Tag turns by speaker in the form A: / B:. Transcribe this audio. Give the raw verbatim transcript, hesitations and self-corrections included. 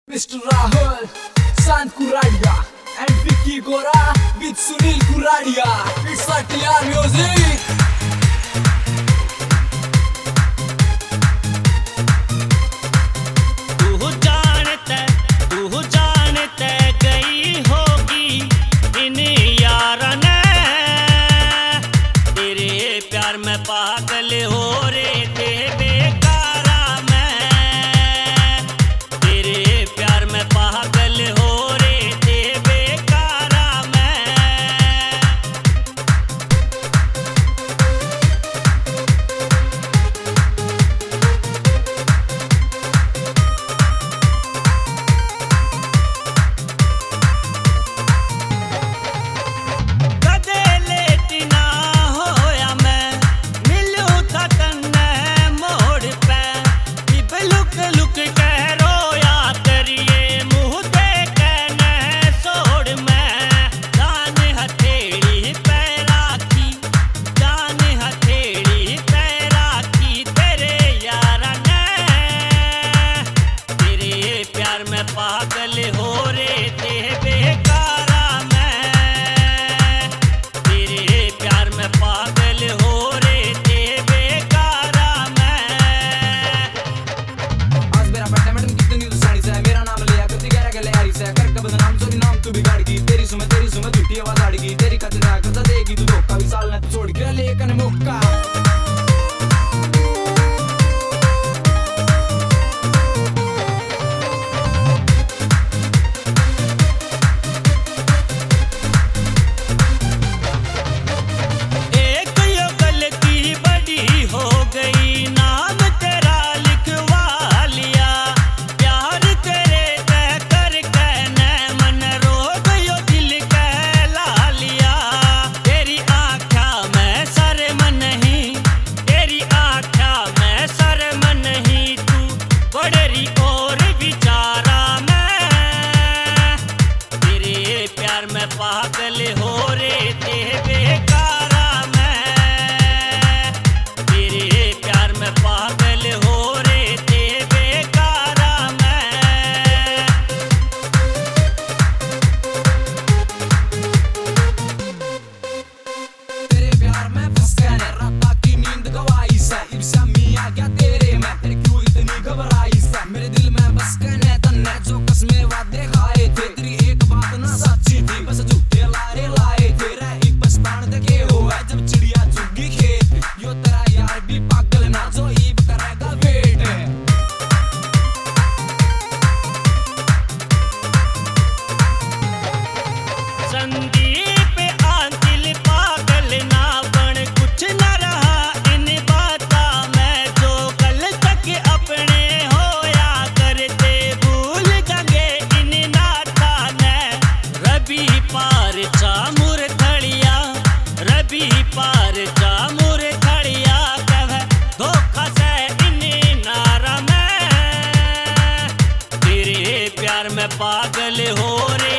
A: Mister Rahul, Sant Kuradia, and Vicky Gora with Sunil Kuradia. It's like T R music.
B: तू जानता तू जानता गई होगी इन यारा ने तेरे प्यार में पागल हो रे थे बेकारा मैं तेरे प्यार में पागल हो रे थे बेकारा मैं पागल हो रे थे बेकारा मैं तेरे प्यार में पागल हो रे थे बेकारा मैं।
A: आज मेरा पट्टा मैडम कितनी न्यूज़ साड़ी से मेरा नाम लिया करती ग्यारह गले यारी से कर का बदनाम सॉरी नाम तू बिगाड़ गई तेरी सुमे तेरी सुमे झूठी आवाज आड़ गई तेरी खतरा करता देगी तू धोखा भी साल ने छोड़ के लेकर मुक्का
B: पागल हो रे थे बेकारा मैं तेरे प्यार में पागल हो रे थे बेकारा मैं।
A: तेरे प्यार में फंस गया ने रात की नींद गवाई से इब्सा मिया क्या तेरे मैं तेरे क्यों इतनी घबराई से मेरे दिल में बस गए ने तन्ने जो कसमें वादे खाए थे तेरी एक बात ना सच्ची थी बस झूठे लारे लाए तेरा एक पछतान देखे हुआ जब चिड़िया चुगी खेत यो तेरा यार भी पागल ना जो ईब करेगा वेट
B: संदीप आंतिल पागल ना बन कुछ न रहा इन बाता मैं जो कल तक अपने होया करते भूल गए इन नाता ने रबी पार चामुर थड़िया रबी पार चामुर थड़िया कह धोखा से इन नारा में तेरे प्यार में पागल हो रे